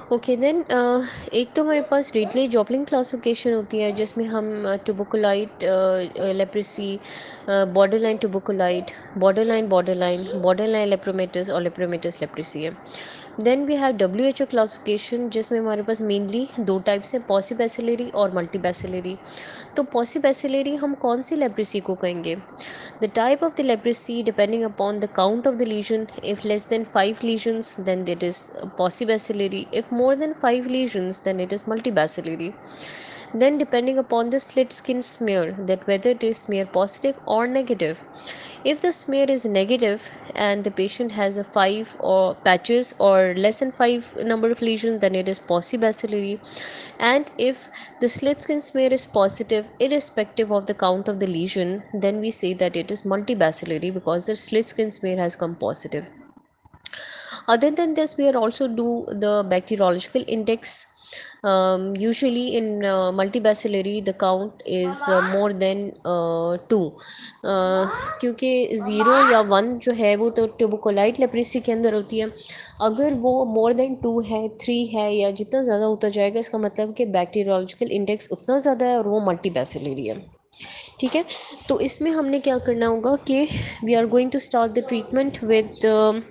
Okay then एक तो हमारे पास रीडले जॉपलिन क्लासिफिकेशन होती है जिसमें हम tuberculoid, leprosy, borderline tuberculoid, borderline lepromatous और लेप्रोमेटस लेप्रेसी है। Then we have WHO classification जिसमें हमारे पास मेनली दो टाइप्स है, पॉसिबैसिलरी और मल्टीबैसिलरी। तो पॉसिबैसिलरी हम कौन सी लेप्रेसी को कहेंगे? The type of the leprosy depending upon the count of the lesion, if less than 5 lesions then it is possibacillary, if more than 5 lesions then it is multibacillary. Then depending upon the slit skin smear, that whether it is smear positive or negative. If the smear is negative and the patient has a 5 or patches or less than 5 number of lesions, then it is possibacillary. And if the slit skin smear is positive irrespective of the count of the lesion, then we say that it is multibacillary because the slit skin smear has come positive. Other than this, we are also do the bacteriological index. Usually in multibacillary the count is more than 2, क्योंकि 0 या 1 जो है वो तो ट्यूबरकुलाइट leprosy के अंदर होती है। अगर वो मोर देन 2 है, 3 है या जितना ज़्यादा होता जाएगा, इसका मतलब कि बैक्टीरियोलॉजिकल इंडेक्स उतना ज़्यादा है और वो मल्टीबैसिलरी है। ठीक है, तो इसमें हमने क्या करना होगा कि we are going to start the treatment with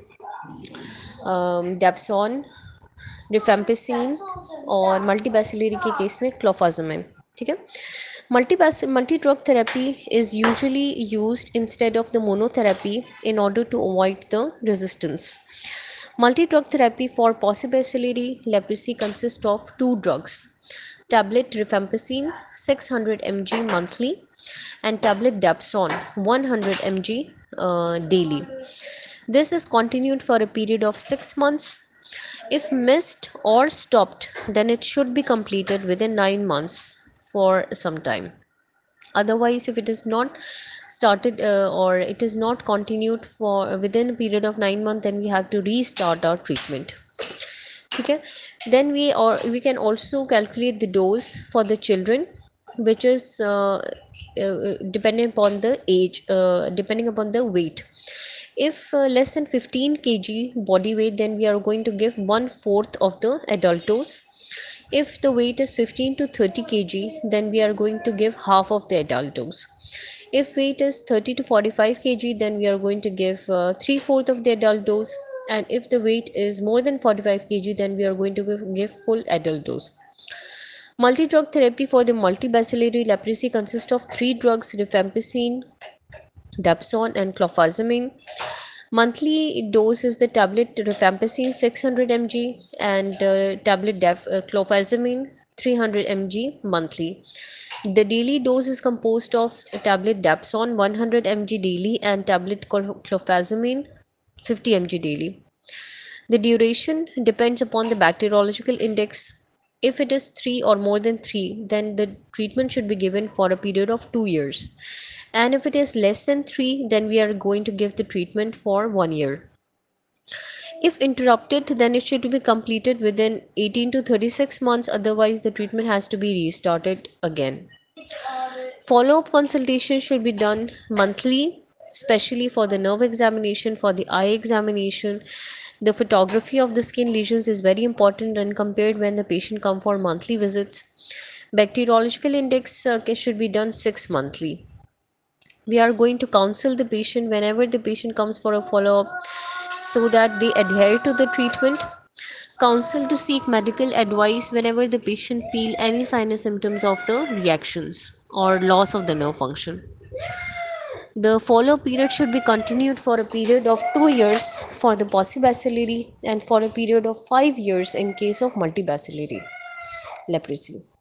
dapsone, rifampicin और मल्टीबैसिलरी के केस में क्लोफाजमिन। ठीक है, multi drug therapy is usually used instead of the monotherapy in order to avoid the resistance. Multi drug therapy for possibacillary leprosy consists of 2 drugs: tablet rifampicin 600 mg monthly and tablet dapsone 100 mg daily. This is continued for a period of 6 months. If missed or stopped, then it should be completed within 9 months for some time. Otherwise, if it is not started or it is not continued for within a period of 9 months, then we have to restart our treatment. Okay, then we can also calculate the dose for the children, which is depending upon the age, depending upon the weight. If less than 15 kg body weight, then we are going to give 1/4 of the adult dose. If the weight is 15 to 30 kg, then we are going to give half of the adult dose. If weight is 30 to 45 kg, then we are going to give 3/4 of the adult dose. And if the weight is more than 45 kg, then we are going to give full adult dose. Multi-drug therapy for the multibacillary leprosy consists of 3 drugs: rifampicin, dapsone and clofazimine. Monthly dose is the tablet rifampicin 600 mg and tablet clofazimine 300 mg monthly. The daily dose is composed of tablet dapsone 100 mg daily and tablet clofazimine 50 mg daily. The duration depends upon the bacteriological index. If it is 3 or more than 3, then the treatment should be given for a period of 2 years. And if it is less than 3, then we are going to give the treatment for 1 year. If interrupted, then it should be completed within 18 to 36 months, otherwise the treatment has to be restarted again. Follow-up consultation should be done monthly, especially for the nerve examination, for the eye examination. The photography of the skin lesions is very important and compared when the patient come for monthly visits. Bacteriological index should be done 6 monthly. We are going to counsel the patient whenever the patient comes for a follow-up so that they adhere to the treatment. Counsel to seek medical advice whenever the patient feel any sign or symptoms of the reactions or loss of the nerve function. The follow-up period should be continued for a period of 2 years for the possibacillary and for a period of 5 years in case of multibacillary leprosy.